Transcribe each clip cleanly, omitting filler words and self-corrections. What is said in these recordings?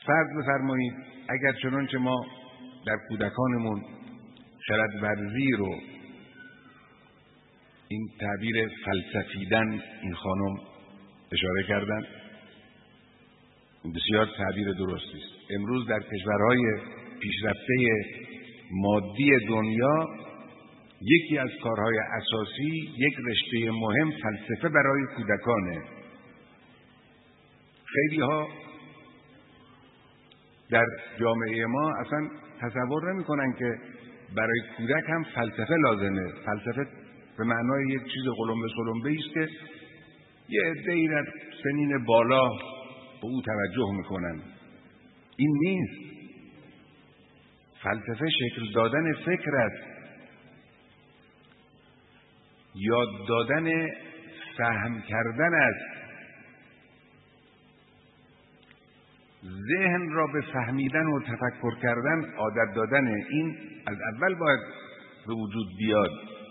فرض بفرمایید اگر چنانچه ما در کودکانمون خردورزی رو، این تعبیر فلسفیدن این خانم اشاره کردن، بسیار تعبیر درستی است. امروز در کشورهای پیشرفته مادی دنیا یکی از کارهای اساسی، یک رشته مهم فلسفه برای کودکانه. خیلی ها در جامعه ما اصلا تصور نمی کنن که برای کودک هم فلسفه لازمه. فلسفه به معنای یک چیز قلمبه سلمبه است که یه عده‌ای در سنین بالا به او توجه میکنن. این نیست. فلسفه شکل دادن فکر است، یاد دادن فهم کردن است، ذهن را به فهمیدن و تفکر کردن عادت دادن. این از اول باید به وجود بیاد.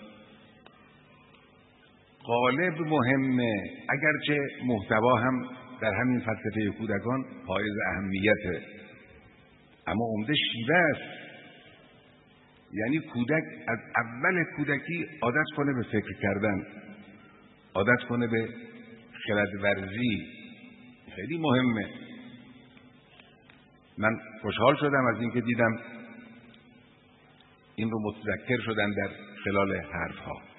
قالب مهمه، اگرچه محتوا هم در همین فلسفه کودکان حائز اهمیته، اما عمده شیوه است. یعنی کودک از اول کودکی عادت کنه به فکر کردن، عادت کنه به خردورزی. خیلی مهمه. من خوشحال شدم از اینکه دیدم این رو متذکر شدن در خلال حرفها.